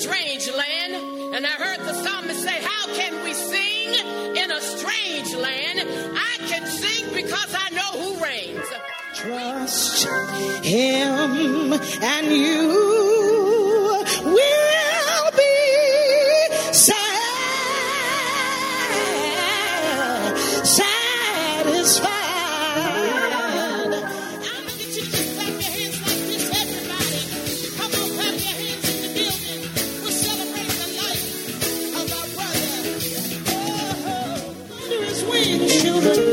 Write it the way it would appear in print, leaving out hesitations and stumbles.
strange land. And I heard the psalmist say, how can we sing in a strange land? I can sing because I know who reigns. Trust him and you will be satisfied. Children